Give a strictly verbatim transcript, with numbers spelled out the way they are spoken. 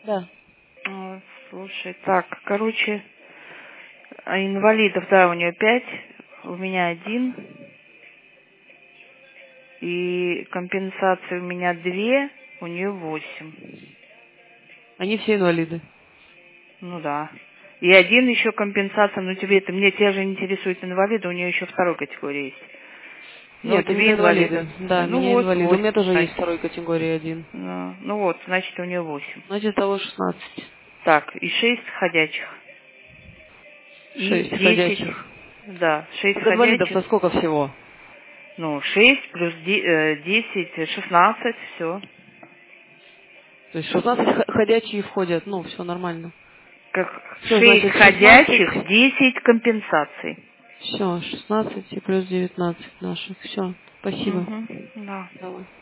Да. А, слушай, так, короче, а инвалидов, да, у нее пять, у меня один. И компенсации у меня две, у нее восемь. Они все инвалиды. Ну да. И один еще компенсация, но тебе это, мне тебя же интересует инвалиды, у нее еще второй категории есть. Ну, Нет, у тебе меня инвалид. инвалиды. Да, Ну меня вот, инвалиды. У меня восемь, тоже есть значит. второй категории один. Ну, ну вот, значит, у нее восемь. Значит, того шестнадцать. Так, и шесть ходячих. И Шесть десять, ходячих. да, шесть Так ходячих. инвалидов-то сколько всего? Ну, шесть плюс десять, шестнадцать, все. То есть шестнадцать х- ходячие входят. Ну, все нормально. Как Все, шесть значит, шестнадцать. ходячих, десять компенсаций. Все, шестнадцать и плюс девятнадцать наших. Все, спасибо. Угу, да. Давай.